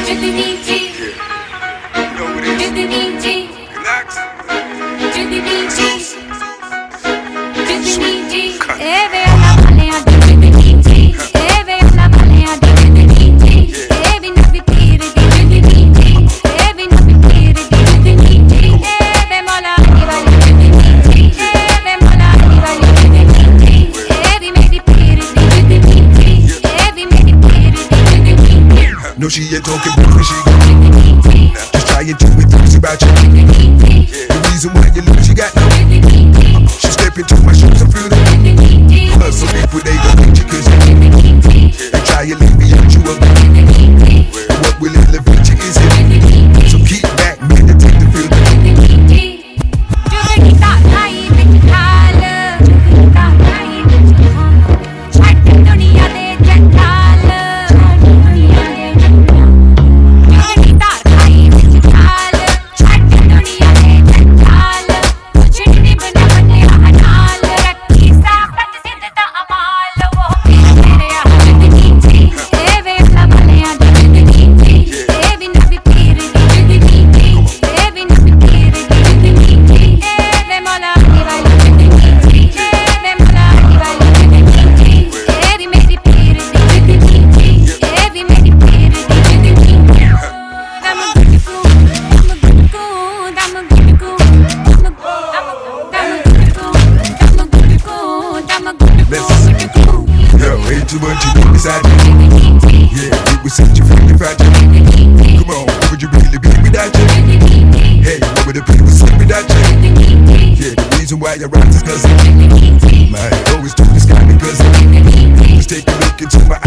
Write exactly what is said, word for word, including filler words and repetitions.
No, she ain't talking about when she go. Just try and do it, things about you. The reason why you lose, you got no. She step into my shoes and feel it. Plus, some people, they don't hate you cause you. They try and leave me out you up. What will elevate you is it. So keep back, meditate to feel it. Too much you know beside you. Yeah, it was such a feeling fragile. Come on, what would you really be without you? Hey, what would the people say without you? Yeah, the reason why I rise is cause I always do this kind of cause just take a look into my eyes.